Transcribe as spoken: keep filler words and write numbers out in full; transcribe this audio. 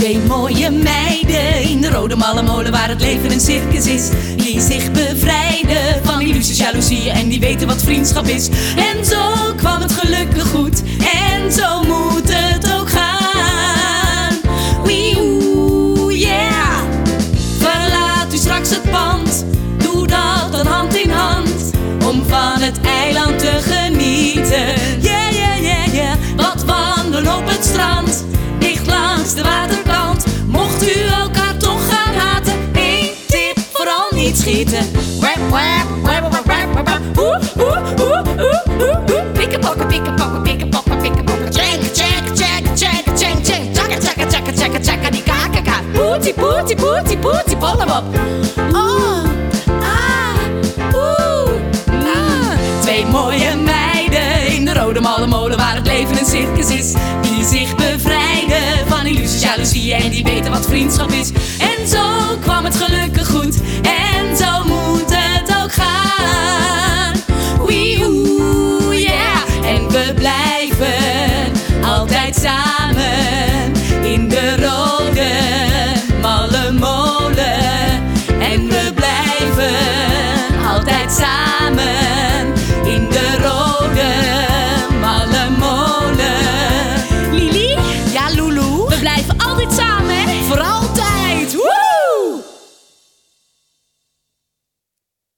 Twee mooie meiden in de rode malle molen waar het leven een circus is, die zich bevrijden van illusies, jaloezieën en die weten wat vriendschap is. En zo kwam het gelukkig goed en zo moet het ook gaan. Wee oeh, yeah. Verlaat u straks het pand, doe dat dan hand in hand, om van het eiland te genieten. Yeah, yeah, yeah, yeah. Wat wandelen op het strand, dicht langs de waterkant. Mocht u elkaar toch gaan haten, één tip, vooral niet schieten. Pikkenpokken, pikkenpokken, pikkenpokken, pikkenpokken. Tjenk, tjenk, tjenk, tjenk, tjenk, tjenk. Tjaka, tjaka, tjaka, tjaka, tjaka, die kakaka. Poetie, poetie, poetie, poetie, pollemop. Oh, ah, oeh, ah. Twee mooie meiden in de rode malle molen waar het leven een circus is, die zich bevrijden van illusies, jaloezieën en die weten wat vriendschap is. En zo kwam het gelukkig goed en zo moet het ook gaan. Wee oeh, yeah. En we blijven altijd samen.